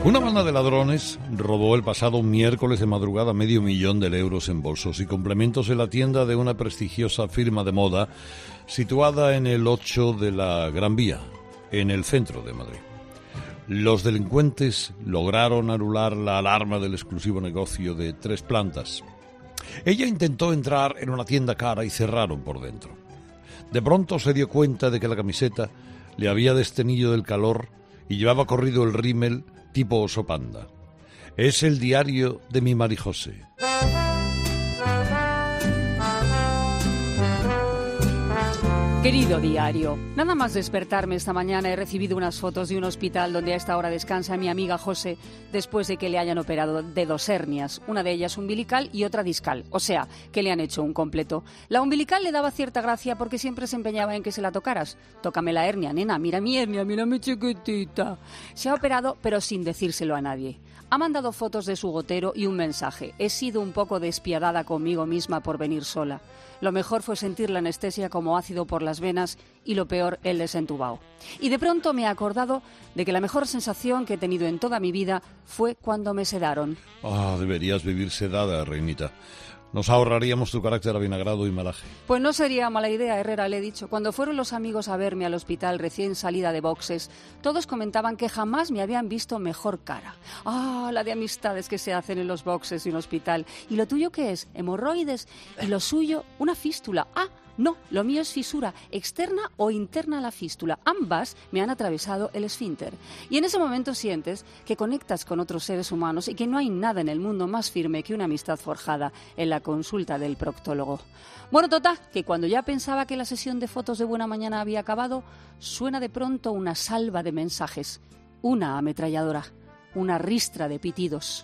Una banda de ladrones robó el pasado miércoles de madrugada $500,000 de euros en bolsos y complementos en la tienda de una prestigiosa firma de moda situada en el 8 de la Gran Vía, en el centro de Madrid. Los delincuentes lograron anular la alarma del exclusivo negocio de 3 plantas. Ella intentó entrar en una tienda cara y cerraron por dentro. De pronto se dio cuenta de que la camiseta le había desteñido del calor y llevaba corrido el rímel tipo oso panda. Es el diario de mi Marijose. Querido diario, nada más despertarme esta mañana he recibido unas fotos de un hospital donde a esta hora descansa mi amiga José después de que le hayan operado de 2 hernias, una de ellas umbilical y otra discal, o sea, que le han hecho un completo. La umbilical le daba cierta gracia porque siempre se empeñaba en que se la tocaras. Tócame la hernia, nena, mira mi hernia, mira mi chiquitita. Se ha operado pero sin decírselo a nadie. Ha mandado fotos de su gotero y un mensaje. He sido un poco despiadada conmigo misma por venir sola. Lo mejor fue sentir la anestesia como ácido por las venas y lo peor, el desentubado. Y de pronto me he acordado de que la mejor sensación que he tenido en toda mi vida fue cuando me sedaron. Deberías vivir sedada, reinita. Nos ahorraríamos tu carácter avinagrado y malaje. Pues no sería mala idea, Herrera, le he dicho. Cuando fueron los amigos a verme al hospital recién salida de boxes, todos comentaban que jamás me habían visto mejor cara. La de amistades que se hacen en los boxes de un hospital. ¿Y lo tuyo qué es? ¿Hemorroides? ¿Y lo suyo? ¿Una fístula? No, lo mío es fisura, externa o interna a la fístula. Ambas me han atravesado el esfínter. Y en ese momento sientes que conectas con otros seres humanos y que no hay nada en el mundo más firme que una amistad forjada en la consulta del proctólogo. Bueno, total, que cuando ya pensaba que la sesión de fotos de Buena Mañana había acabado, suena de pronto una salva de mensajes, una ametralladora, una ristra de pitidos.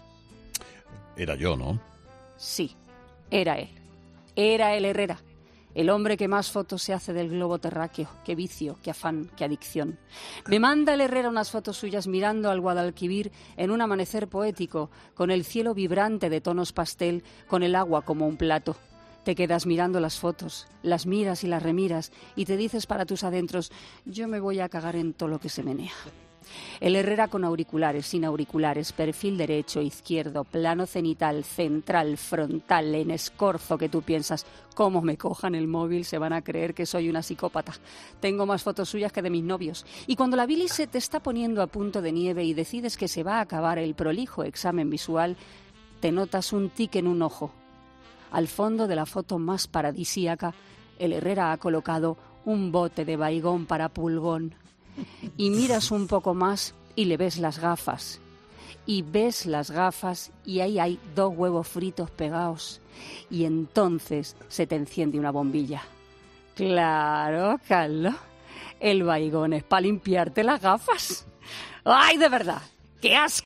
Era yo, ¿no? Sí, era él. Era el Herrera. El hombre que más fotos se hace del globo terráqueo. Qué vicio, qué afán, qué adicción. Me manda el Herrera unas fotos suyas mirando al Guadalquivir en un amanecer poético, con el cielo vibrante de tonos pastel, con el agua como un plato. Te quedas mirando las fotos, las miras y las remiras, y te dices para tus adentros, yo me voy a cagar en todo lo que se menea. El Herrera con auriculares, sin auriculares, perfil derecho, izquierdo, plano cenital, central, frontal, en escorzo, que tú piensas, cómo me cojan el móvil, se van a creer que soy una psicópata. Tengo más fotos suyas que de mis novios. Y cuando la bilis se te está poniendo a punto de nieve y decides que se va a acabar el prolijo examen visual, te notas un tic en un ojo. Al fondo de la foto más paradisíaca, el Herrera ha colocado un bote de baigón para pulgón. Y miras un poco más y le ves las gafas. Y ves las gafas y ahí hay 2 huevos fritos pegados. Y entonces se te enciende una bombilla. Claro, Carlos, el baigón es para limpiarte las gafas. ¡Ay, de verdad! ¡Qué asco!